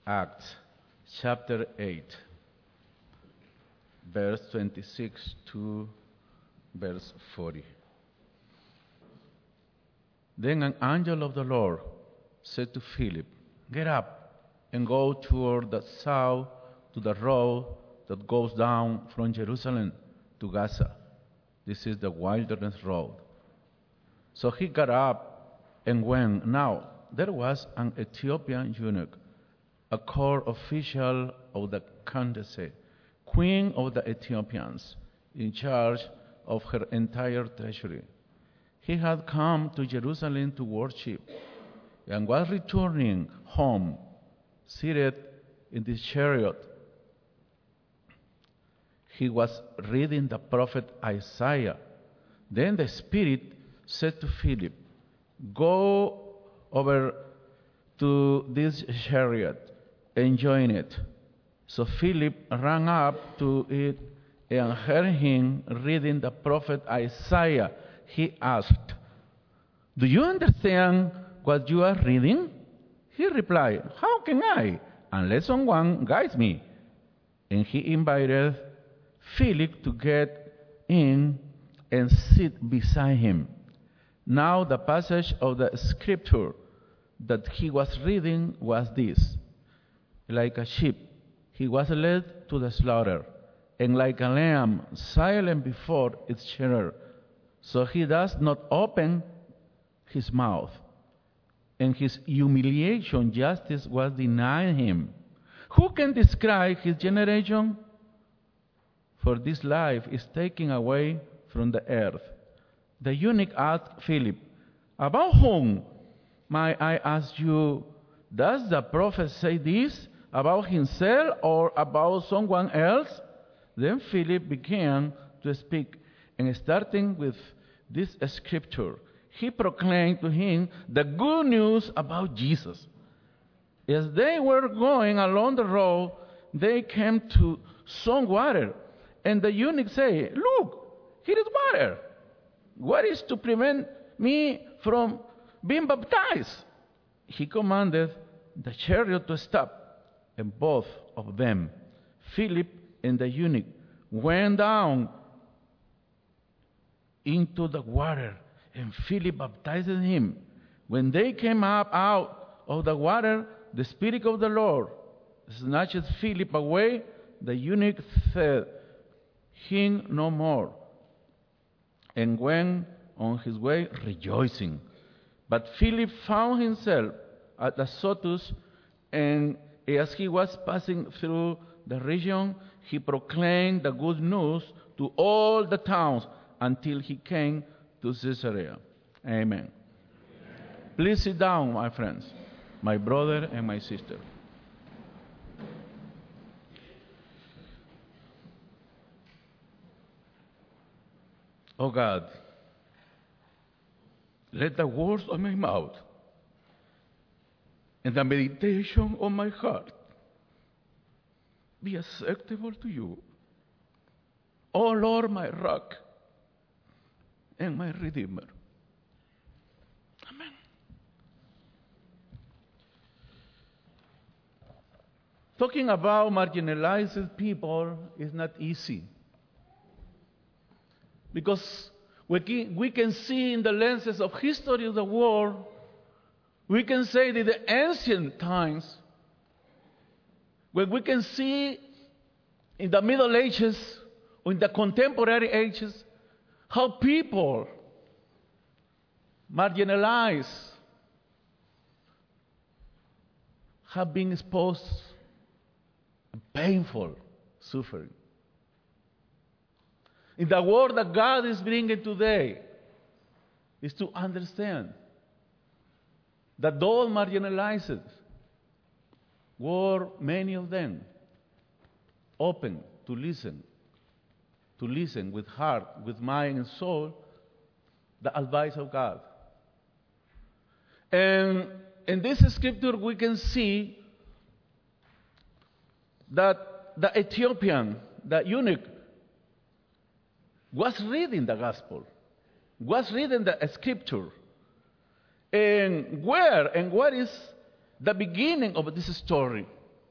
Acts chapter 8, verse 26 to verse 40. Then an angel of the Lord said to Philip, "Get up and go toward the south to the road that goes down from Jerusalem to Gaza. This is the wilderness road." So he got up and went. Now, there was an Ethiopian eunuch, a court official of the Candace, queen of the Ethiopians, in charge of her entire treasury. He had come to Jerusalem to worship and was returning home, seated in his chariot. He was reading the prophet Isaiah. Then the Spirit said to Philip, "Go over to this chariot and join it." So Philip ran up to it and heard him reading the prophet Isaiah. He asked, "Do you understand what you are reading?" He replied, "How can I, unless someone guides me?" And he invited Philip to get in and sit beside him. Now the passage of the scripture that he was reading was this: "Like a sheep, he was led to the slaughter, and like a lamb silent before its shearer, so he does not open his mouth. And his humiliation justice was denied him. Who can describe his generation? For this life is taken away from the earth." The eunuch asked Philip, "About whom, might I ask you, does the prophet say this? About himself or about someone else?" Then Philip began to speak, and starting with this scripture, he proclaimed to him the good news about Jesus. As they were going along the road, they came to some water, and the eunuch said, "Look, here is water. What is to prevent me from being baptized?" He commanded the chariot to stop, and both of them, Philip and the eunuch, went down into the water, and Philip baptized him. When they came up out of the water, the Spirit of the Lord snatched Philip away. The eunuch said him no more, and went on his way rejoicing. But Philip found himself at Azotus, and as he was passing through the region, he proclaimed the good news to all the towns until he came to Caesarea. Amen. Please sit down, my friends, my brother and my sister. Oh God, let the words of my mouth and the meditation of my heart be acceptable to you, O Lord, my rock and my redeemer. Amen. Talking about marginalized people is not easy, because we can see in the lenses of history of the world, we can say that the ancient times, when we can see in the Middle Ages or in the contemporary ages, how people marginalized have been exposed to painful suffering. In the word that God is bringing today is to understand that those marginalized were, many of them, open to listen with heart, with mind and soul, the advice of God. And in this scripture we can see that the Ethiopian, the eunuch, was reading the gospel, was reading the scripture. And what is the beginning of this story?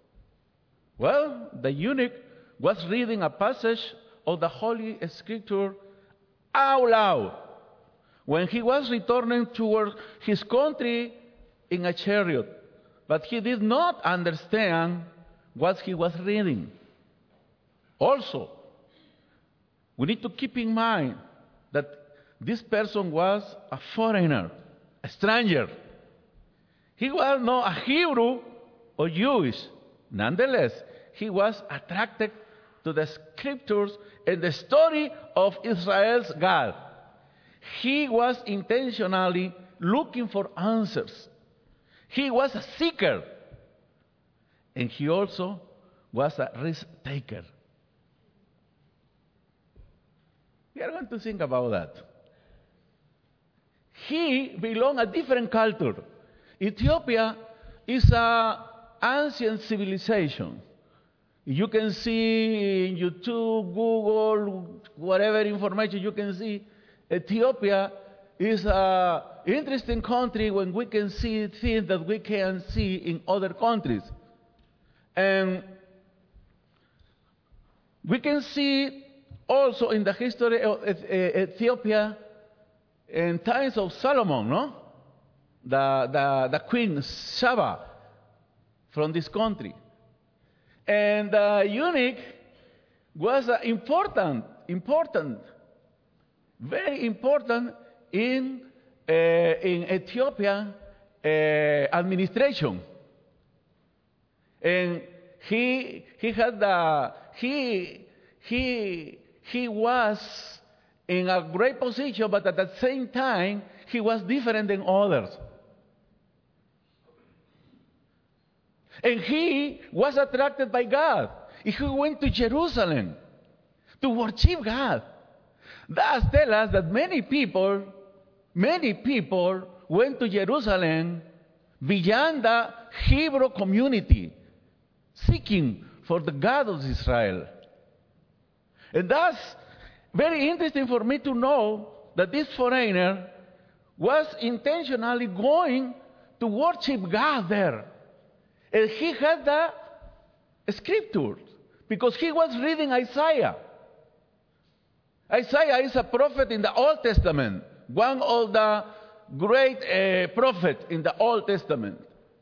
Well, the eunuch was reading a passage of the Holy Scripture out loud when he was returning toward his country in a chariot. But he did not understand what he was reading. Also, we need to keep in mind that this person was a foreigner, a stranger. He was not a Hebrew or Jewish. Nonetheless, he was attracted to the scriptures and the story of Israel's God. He was intentionally looking for answers. He was a seeker. And he also was a risk taker. We are going to think about that. He belonged to a different culture. Ethiopia is an ancient civilization. You can see in YouTube, Google, whatever information you can see, Ethiopia is an interesting country when we can see things that we can't see in other countries. And we can see also in the history of Ethiopia in times of Solomon, no? The queen Sheba from this country. And the eunuch was important, very important in Ethiopian administration. And he was in a great position, but at the same time, he was different than others. And he was attracted by God. He went to Jerusalem to worship God. That tells us that many people went to Jerusalem beyond the Hebrew community, seeking for the God of Israel. And that's very interesting for me to know that this foreigner was intentionally going to worship God there. And he had the scriptures because he was reading Isaiah. Isaiah is a prophet in the Old Testament, one of the great prophets in the Old Testament.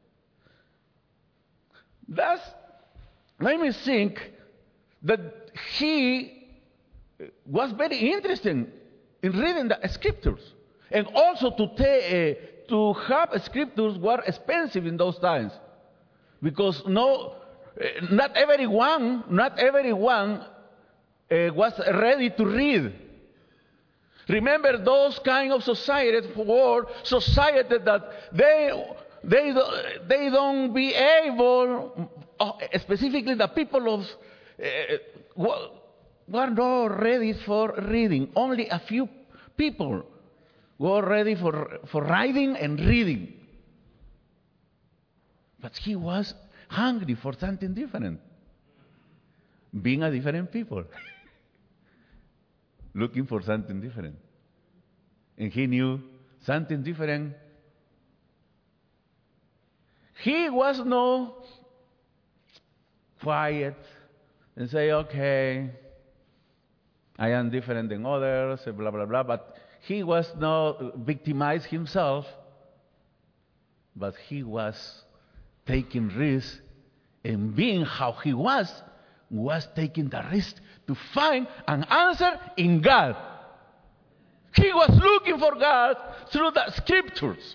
Let me think that he was very interested in reading the scriptures. And also to have scriptures were expensive in those times. Because not everyone was ready to read. Remember, those kind of societies were societies that they don't be able, specifically the people of were not ready for reading. Only a few people were ready for writing and reading. But he was hungry for something different. Being a different people. Looking for something different. And he knew something different. He was not quiet and say, okay, I am different than others, blah, blah, blah. But he was not victimized himself, but he was taking risks, and being how he was taking the risk to find an answer in God. He was looking for God through the scriptures.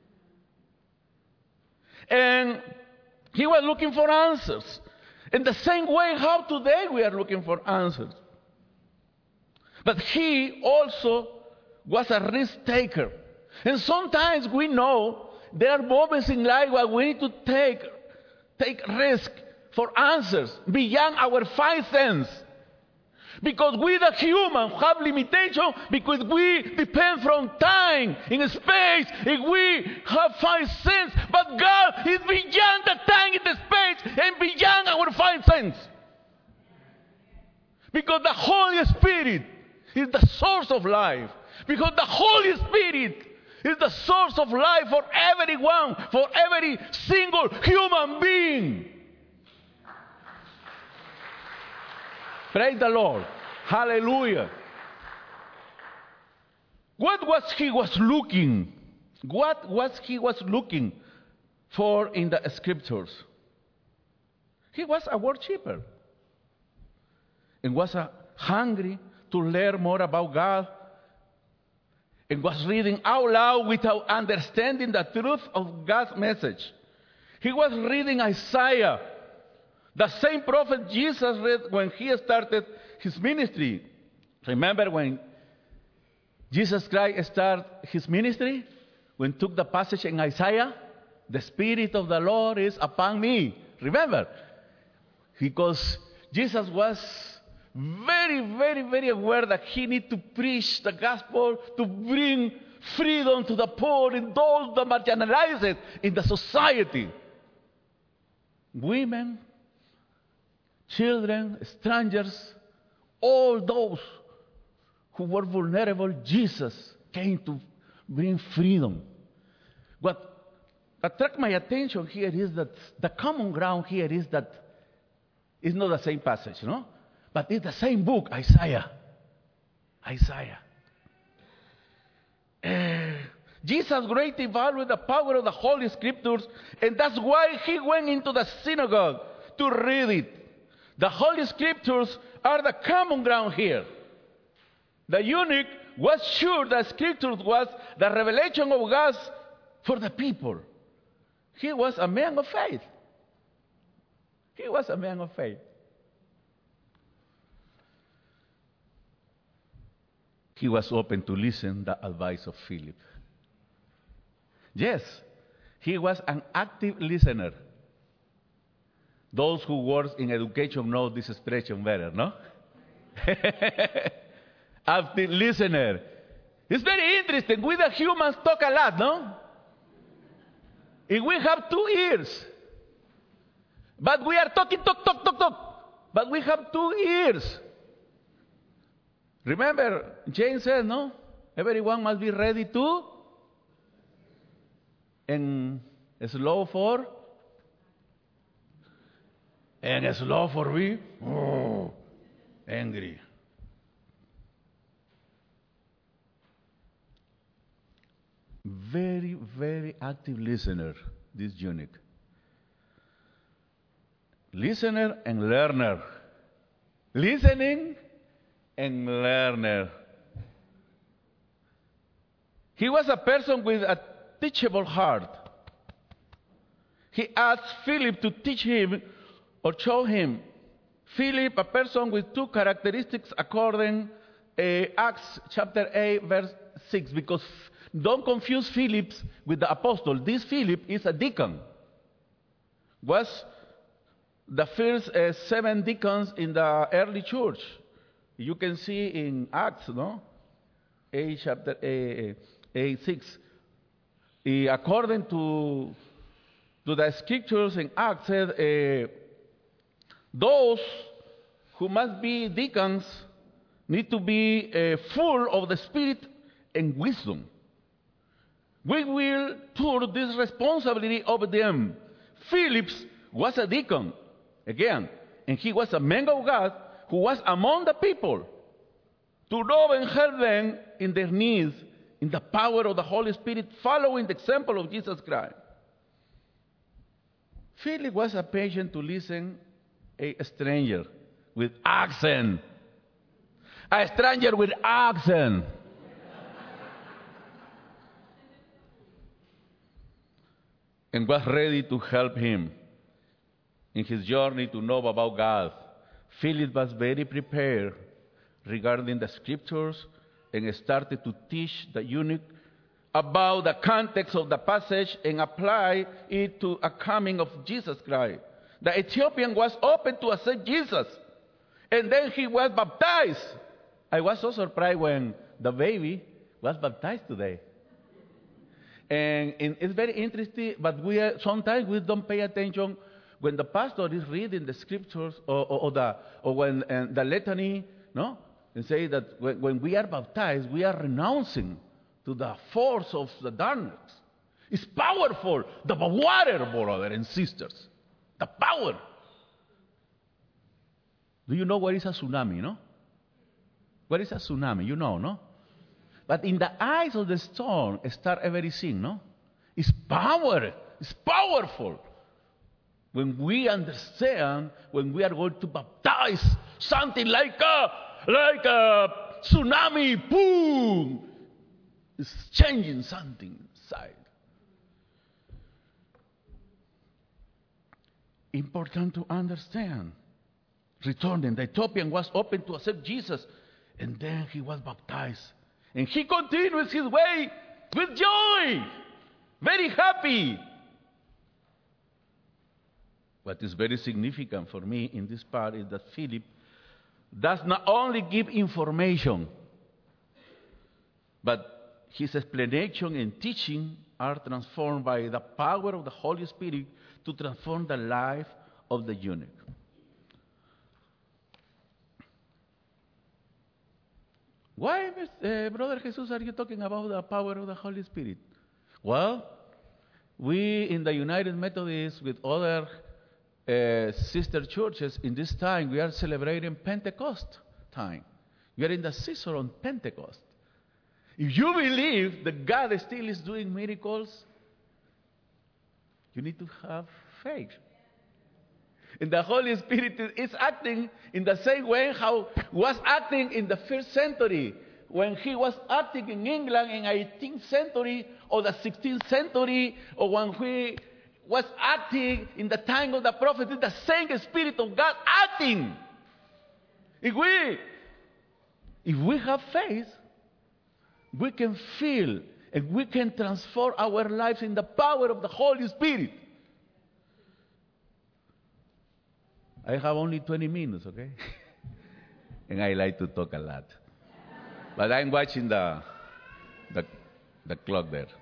And he was looking for answers. In the same way how today we are looking for answers. But he also was a risk taker. And sometimes we know there are moments in life where we need to take risk for answers beyond our five senses. Because we the human have limitation because we depend from time in space and we have five senses. But God is beyond the time and the space and beyond our five senses. Because the Holy Spirit is the source of life. Because the Holy Spirit is the source of life for everyone, for every single human being. Praise the Lord. Hallelujah. What was he looking? What was he looking for in the scriptures? He was a worshiper and was hungry to learn more about God and was reading out loud without understanding the truth of God's message. He was reading Isaiah, the same prophet Jesus read when he started his ministry. Remember when Jesus Christ started his ministry? When he took the passage in Isaiah, the Spirit of the Lord is upon me. Remember? Because Jesus was very, very, very aware that he needed to preach the gospel to bring freedom to the poor and those the marginalized in the society. Women, children, strangers, all those who were vulnerable, Jesus came to bring freedom. What attracted my attention here is that the common ground here is that it's not the same passage, no? But it's the same book, Isaiah. Jesus greatly valued the power of the Holy Scriptures, and that's why he went into the synagogue to read it. The Holy Scriptures are the common ground here. The eunuch was sure the Scriptures was the revelation of God for the people. He was a man of faith. He was a man of faith. He was open to listen to the advice of Philip. Yes, he was an active listener. Those who work in education know this expression better, no? Active listener. It's very interesting. We the humans talk a lot, no? And we have 2 ears. But we are talking, talk. But we have 2 ears. Remember, James said, no? Everyone must be ready to and slow for me. Oh, angry. Very, very active listener, this eunuch. Listener and learner. Listening and learner. He was a person with a teachable heart. He asked Philip to teach him or show him. Philip, a person with 2 characteristics according Acts chapter 8, verse 6, because don't confuse Philip with the apostle. This Philip is a deacon. Was the first 7 deacons in the early church. You can see in Acts, no? Chapter 8, 6. According to the scriptures in Acts, said, those who must be deacons need to be full of the Spirit and wisdom. We will turn this responsibility over them. Philip was a deacon, again, and he was a man of God who was among the people to love and help them in their needs in the power of the Holy Spirit, following the example of Jesus Christ. Philip was a patient to listen a stranger with accent. A stranger with accent. And was ready to help him in his journey to know about God. Philip was very prepared regarding the scriptures and started to teach the eunuch about the context of the passage and apply it to a coming of Jesus Christ. The Ethiopian was open to accept Jesus, and then he was baptized. I was so surprised when the baby was baptized today. And it's very interesting, but sometimes we don't pay attention when the pastor is reading the scriptures or when the litany, no? And say that when we are baptized, we are renouncing to the force of the darkness. It's powerful, the water, brothers and sisters. The power. Do you know what is a tsunami, no? What is a tsunami? You know, no? But in the eyes of the storm, start everything, no? It's power. It's powerful. When we understand, when we are going to baptize something like a tsunami, boom! It's changing something inside. Important to understand. Returning, the Ethiopian was open to accept Jesus, and then he was baptized. And he continues his way with joy, very happy. What is very significant for me in this part is that Philip does not only give information, but his explanation and teaching are transformed by the power of the Holy Spirit to transform the life of the eunuch. Why, Brother Jesus, are you talking about the power of the Holy Spirit? Well, we in the United Methodists with other sister churches in this time, we are celebrating Pentecost time. We are in the season on Pentecost. If you believe that God still is doing miracles, you need to have faith. And the Holy Spirit is acting in the same way how he was acting in the first century, when he was acting in England in the 18th century or the 16th century, or when he was acting in the time of the prophet. It's the same Spirit of God acting. If we have faith, we can feel and we can transform our lives in the power of the Holy Spirit. I have only 20 minutes, okay? And I like to talk a lot. But I'm watching the clock there.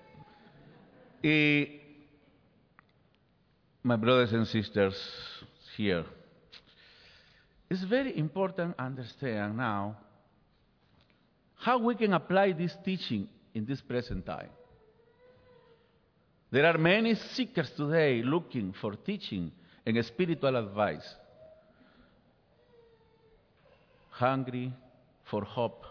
My brothers and sisters here, it's very important to understand now how we can apply this teaching in this present time. There are many seekers today looking for teaching and spiritual advice, hungry for hope,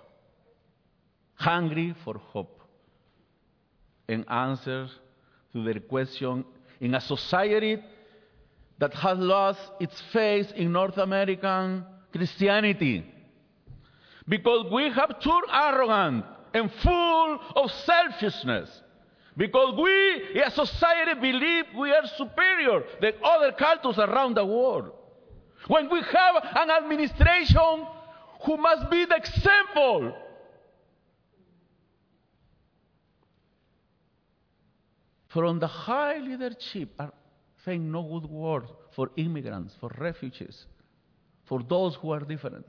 and answers to their question in a society that has lost its faith in North American Christianity. Because we have turned arrogant and full of selfishness. Because we, as a society, believe we are superior than other cultures around the world. When we have an administration who must be the example. From the high leadership are saying no good word for immigrants, for refugees, for those who are different.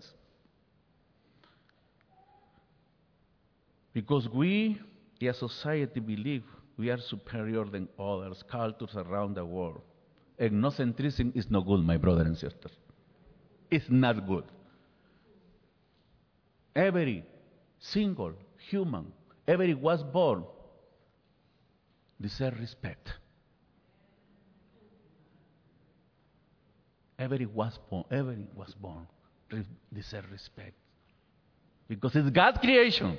Because we, as a society, believe we are superior than others, cultures around the world. Ethnocentrism is no good, my brother and sister. It's not good. Every single human, every was born, deserve respect. Every was born, deserve respect. Because it's God's creation.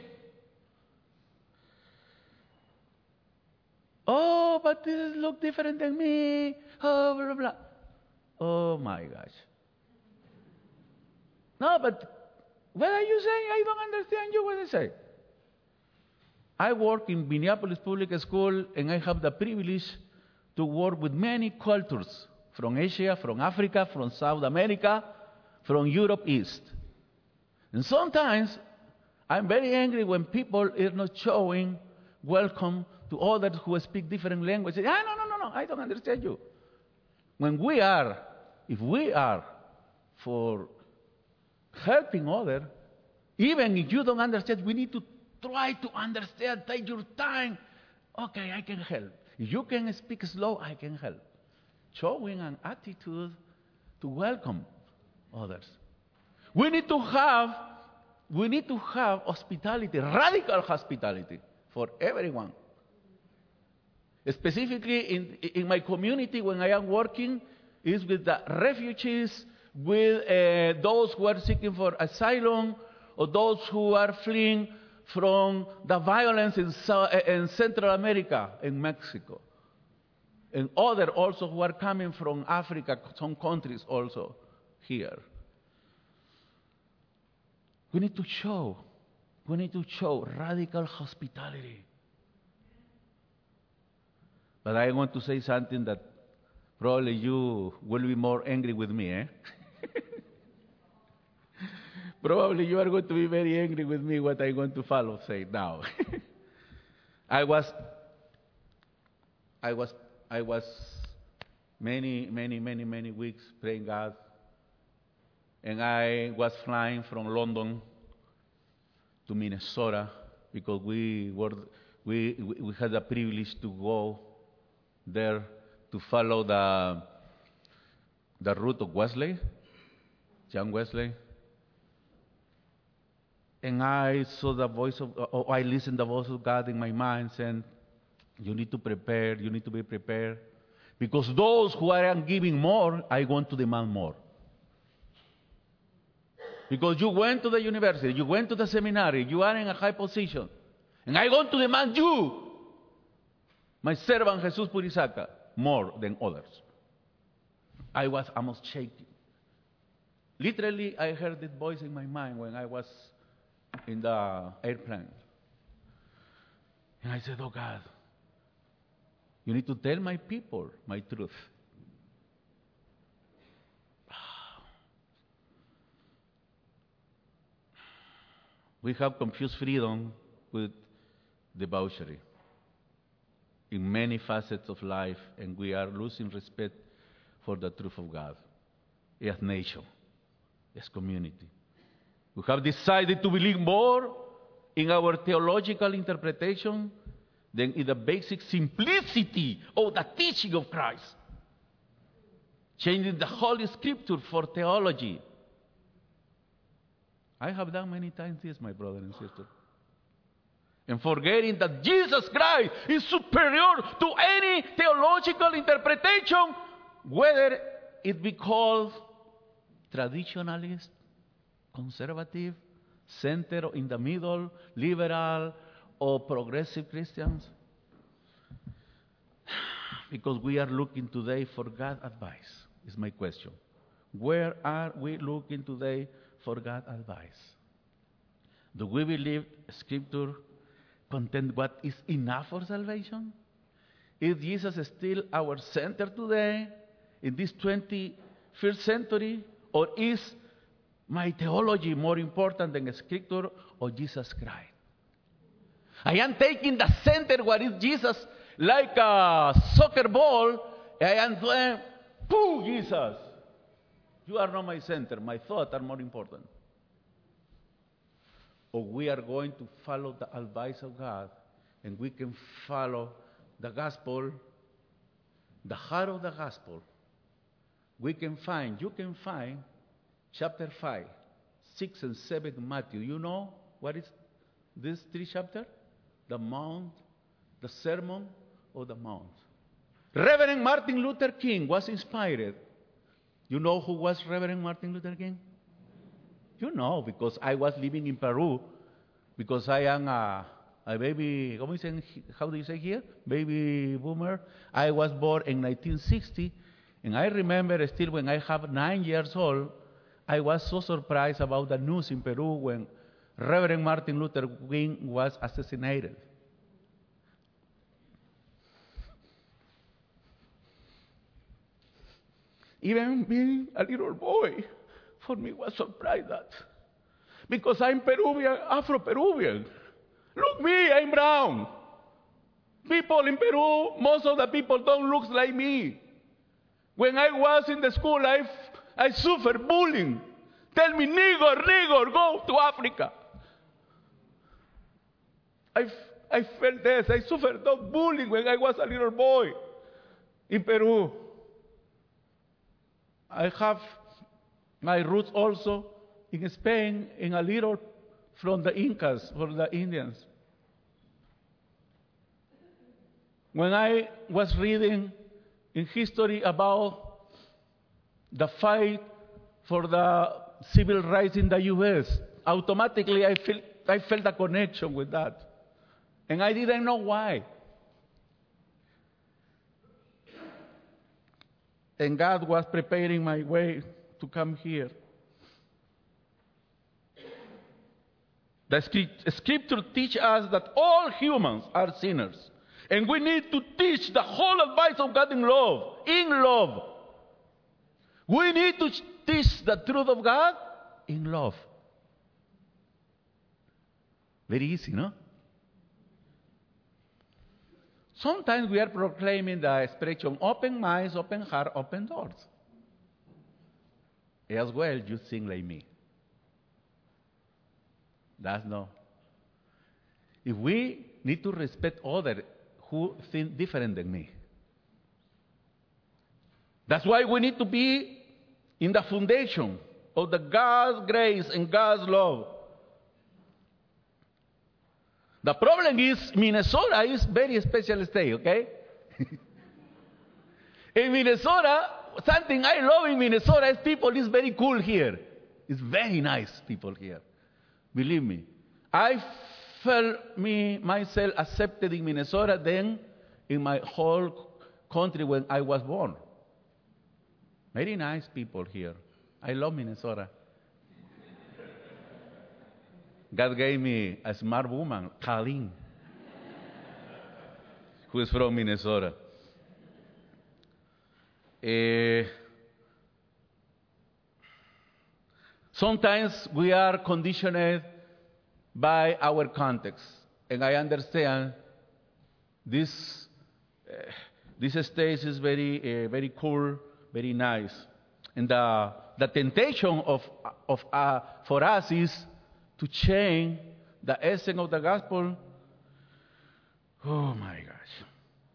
Oh, but this look different than me. Oh, blah, blah, blah. Oh, my gosh. No, but what are you saying? I don't understand you what you say. I work in Minneapolis Public School, and I have the privilege to work with many cultures from Asia, from Africa, from South America, from Europe East. And sometimes I'm very angry when people are not showing welcome to others who speak different languages. No, I don't understand you. If we are for helping others, even if you don't understand, we need to try to understand, take your time. Okay, I can help. If you can speak slow, I can help. Showing an attitude to welcome others. We need to have hospitality, radical hospitality for everyone. Specifically in my community, when I am working, is with the refugees, with those who are seeking for asylum, or those who are fleeing from the violence in Central America, in Mexico, and others also who are coming from Africa, some countries also here. We need to show radical hospitality. But I want to say something that probably you will be more angry with me, eh? Probably you are going to be very angry with me what I'm going to follow say now. I was many weeks praying God, and I was flying from London to Minnesota because we had the privilege to go there to follow the route of Wesley, John Wesley. And I saw the voice I listened to the voice of God in my mind saying, you need to prepare, you need to be prepared. Because those who are giving more, I want to demand more. Because you went to the university, you went to the seminary, you are in a high position. And I want to demand you, my servant Jesus Purisaca, more than others. I was almost shaking. Literally, I heard that voice in my mind when I was in the airplane. And I said, oh God, you need to tell my people my truth. We have confused freedom with debauchery in many facets of life, and we are losing respect for the truth of God as nation, as community. We have decided to believe more in our theological interpretation than in the basic simplicity of the teaching of Christ. Changing the Holy Scripture for theology. I have done many times this, my brother and sister. And forgetting that Jesus Christ is superior to any theological interpretation, whether it be called traditionalist, conservative, center in the middle, liberal, or progressive Christians. Because we are looking today for God's advice, is my question. Where are we looking today for God's advice? Do we believe Scripture contains what is enough for salvation? Is Jesus still our center today, in this 21st century? Or is my theology more important than Scripture or Jesus Christ? I am taking the center, what is Jesus, like a soccer ball, and I am doing, pooh, Jesus. You are not my center. My thoughts are more important. Or we are going to follow the advice of God, and we can follow the gospel, the heart of the gospel. You can find chapter 5, 6, and 7 Matthew. You know what is this 3 chapters? The Mount, the Sermon of the Mount. Reverend Martin Luther King was inspired. You know who was Reverend Martin Luther King? You know, because I was living in Peru, because I am a baby, how do you say here? Baby boomer. I was born in 1960, and I remember still when I have 9 years old, I was so surprised about the news in Peru when Reverend Martin Luther King was assassinated. Even being a little boy, for me was surprised that. Because I'm Peruvian, Afro-Peruvian. Look me, I'm brown. People in Peru, most of the people don't look like me. When I was in the school, I suffered bullying. Tell me, nigger, go to Africa. I felt this. I suffered that bullying when I was a little boy in Peru. I have my roots also in Spain, in a little from the Incas, from the Indians. When I was reading in history about the fight for the civil rights in the U.S. Automatically, I felt a connection with that. And I didn't know why. And God was preparing my way to come here. The scripture teaches us that all humans are sinners. And we need to teach the whole advice of God in love. In love. We need to teach the truth of God in love. Very easy, no? Sometimes we are proclaiming the expression, open minds, open heart, open doors. As well, you sing like me. That's no. If we need to respect others who think different than me. That's why we need to be in the foundation of the God's grace and God's love. The problem is Minnesota is very special state, okay? In Minnesota, something I love in Minnesota is people is very cool here. It's very nice people here. Believe me. I felt myself accepted in Minnesota than in my whole country when I was born. Very nice people here. I love Minnesota. God gave me a smart woman, Colleen, who is from Minnesota. Sometimes we are conditioned by our context. And I understand this stage is very cool, very nice. And the temptation for us is to change the essence of the gospel. Oh my gosh.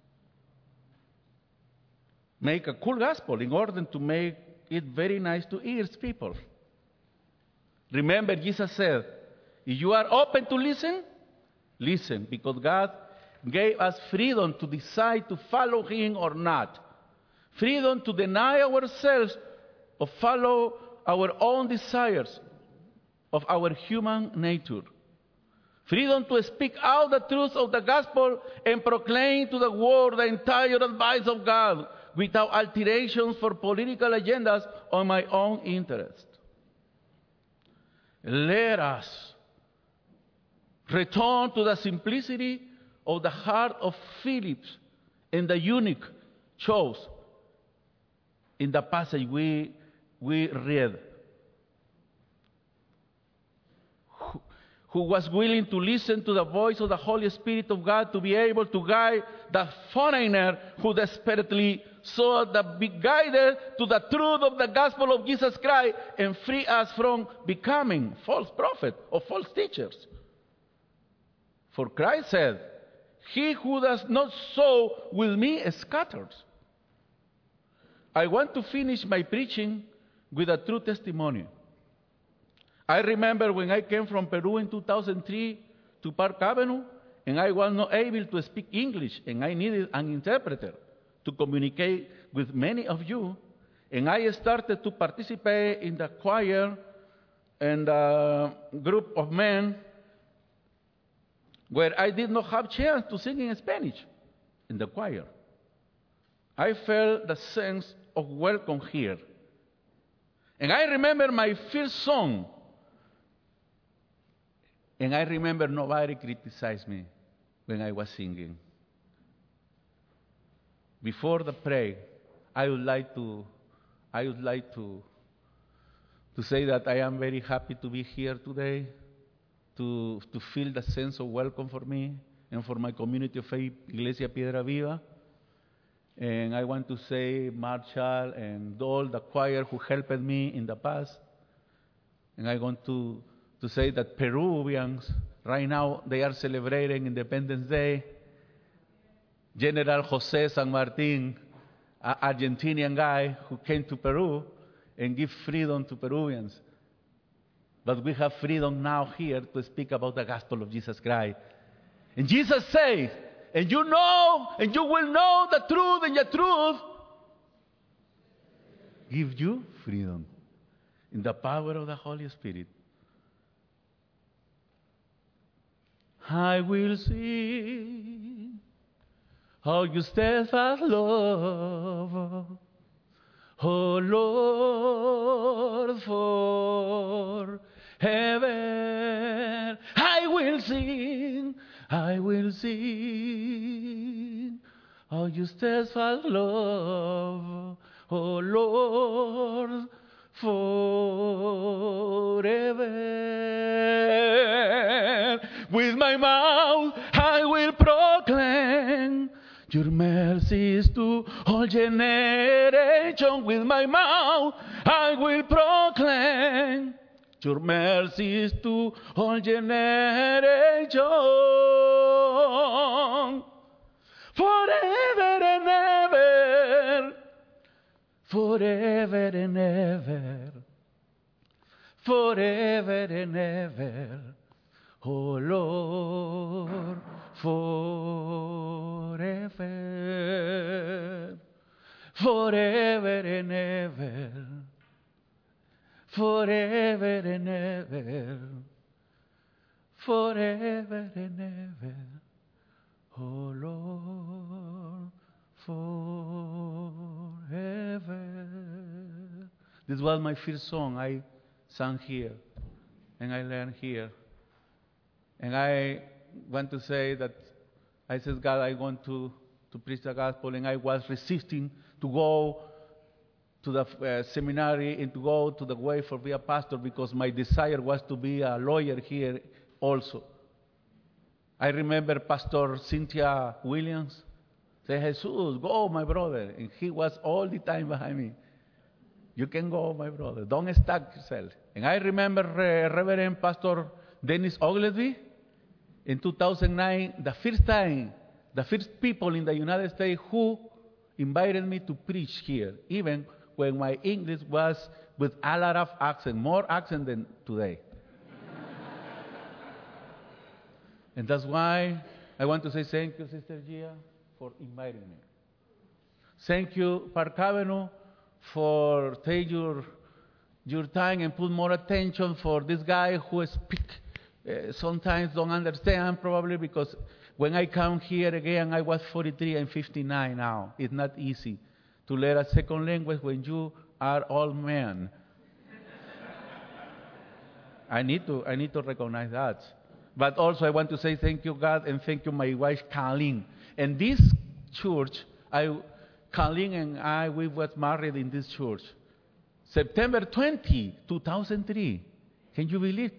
Make a cool gospel in order to make it very nice to ears people. Remember, Jesus said, if you are open to listen, listen, because God gave us freedom to decide to follow Him or not. Freedom to deny ourselves or follow our own desires of our human nature. Freedom to speak out the truth of the gospel and proclaim to the world the entire advice of God without alterations for political agendas or my own interest. Let us return to the simplicity of the heart of Philip and the eunuch chose in the passage we read, who was willing to listen to the voice of the Holy Spirit of God to be able to guide the foreigner who desperately sought to be guided to the truth of the gospel of Jesus Christ and free us from becoming false prophets or false teachers. For Christ said, "He who does not sow with me scatters." I want to finish my preaching with a true testimony. I remember when I came from Peru in 2003 to Park Avenue, and I was not able to speak English, and I needed an interpreter to communicate with many of you. And I started to participate in the choir and a group of men where I did not have chance to sing in Spanish in the choir. I felt the sense of welcome here. And I remember my first song. And I remember nobody criticized me when I was singing. Before the prayer, I would like to say that I am very happy to be here today, to feel the sense of welcome for me and for my community of faith, Iglesia Piedra Viva. And I want to say Marshall and all the choir who helped me in the past. And I want to say that Peruvians, right now, they are celebrating Independence Day. General Jose San Martin, an Argentinian guy who came to Peru and give freedom to Peruvians. But we have freedom now here to speak about the gospel of Jesus Christ. And Jesus said, and you know, and you will know the truth, and the truth give you freedom. in the power of the Holy Spirit. I will sing how you steadfast love, oh Lord, forever. I will sing how you steadfast love, oh Lord, forever. With my mouth I will proclaim your mercies to all generations. With my mouth I will proclaim your mercies to all generations. Forever and ever, forever and ever, forever and ever, oh Lord, forever, forever and ever, forever and ever, forever and ever, oh Lord, forever. This was my first song I sang here, and I learned here. And I want to say that I said, God, I want to preach the gospel, and I was resisting to go to the seminary and to go to the way for be a pastor, because my desire was to be a lawyer here also. I remember Pastor Cynthia Williams say, Jesus, go, my brother. And he was all the time behind me. You can go, my brother. Don't stuck yourself. And I remember Reverend Pastor Dennis Oglesby in 2009, the first people in the United States who invited me to preach here, even when my English was with a lot of accent, more accent than today. And that's why I want to say thank you, Sister Gia, for inviting me. Thank you, Park Avenue, for taking your time and put more attention for this guy who sometimes don't understand, probably because when I come here again, I was 43 and 59 now. It's not easy to learn a second language when you are old men. I need to recognize that. But also I want to say thank you, God, and thank you, my wife, Colleen. And this church, Colleen and I, we were married in this church. September 20, 2003. Can you believe?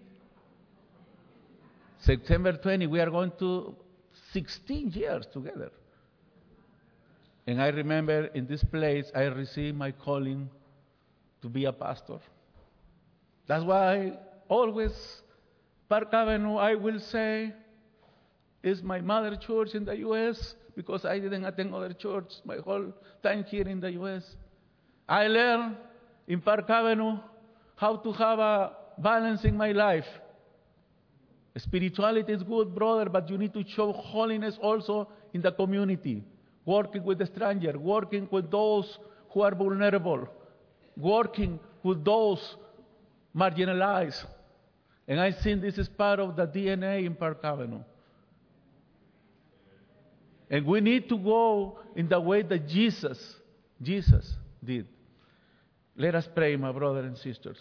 September 20, we are going to 16 years together. And I remember in this place, I received my calling to be a pastor. That's why always Park Avenue, I will say, is my mother church in the U.S., because I didn't attend other church my whole time here in the U.S. I learned in Park Avenue how to have a balance in my life. Spirituality is good, brother, but you need to show holiness also in the community. Working with the stranger, working with those who are vulnerable, working with those marginalized. And I think this is part of the DNA in Park Avenue. And we need to go in the way that Jesus did. Let us pray, my brothers and sisters.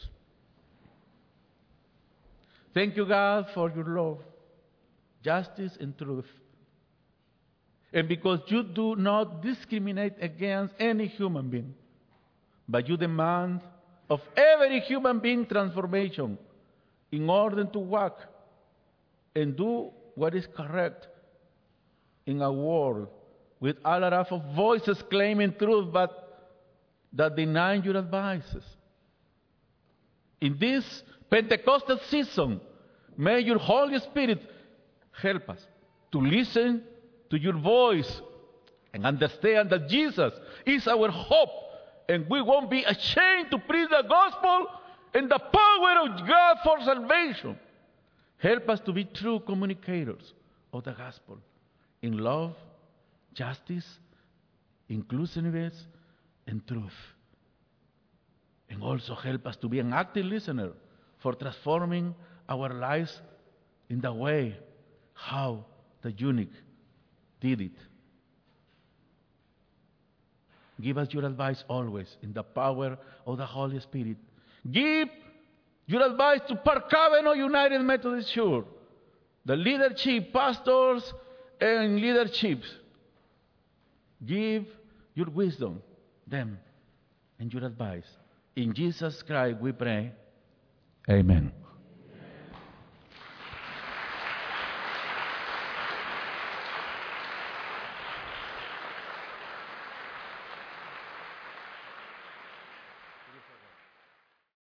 Thank you, God, for your love, justice, and truth. And because you do not discriminate against any human being, but you demand of every human being transformation in order to walk and do what is correct in a world with a lot of voices claiming truth, but that deny your advices. In this Pentecostal season, may your Holy Spirit help us to listen to your voice and understand that Jesus is our hope, and we won't be ashamed to preach the gospel and the power of God for salvation. Help us to be true communicators of the gospel in love, justice, inclusiveness, and truth. And also help us to be an active listener for transforming our lives in the way how the eunuch did it. Give us your advice always in the power of the Holy Spirit. Give your advice to Park Avenue United Methodist Church, the leadership, pastors, and leaderships. Give your wisdom, them, and your advice. In Jesus Christ we pray. Amen.